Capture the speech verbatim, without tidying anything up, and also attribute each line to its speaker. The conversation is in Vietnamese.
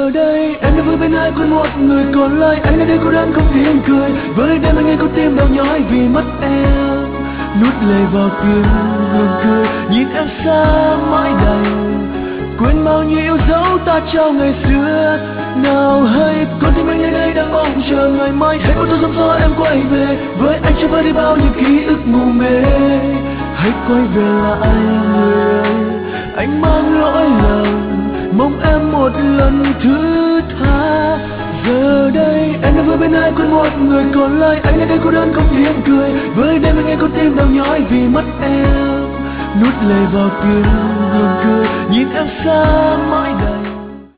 Speaker 1: Giờ đây em đã vui bên ai quên một người còn lại. Anh ở đây cô đơn không tiếng cười. Với đêm anh nghe con tim đau nhói vì mất em. Nuốt lời vào tiếng gượng cười. Nhìn em xa mãi đành quên bao nhiêu dấu ta trao ngày xưa. Nào hay con tim anh nơi đây đang mong chờ ngày mai. Hãy một tôi sớm gió em quay về. Với anh chưa vơi đi bao nhiêu ký ức mù mê. Hãy quay về lại người ơi. Anh mang lỗi lầm mong em một lần thứ tha. Giờ đây em đã vui bên ai quên một người còn lại. Anh ở đây cô đơn không tiếng cười. Với đêm anh nghe con tim đau nhói vì mất em. Nuốt lời vào tiếng gượng cười. Nhìn em xa mãi đành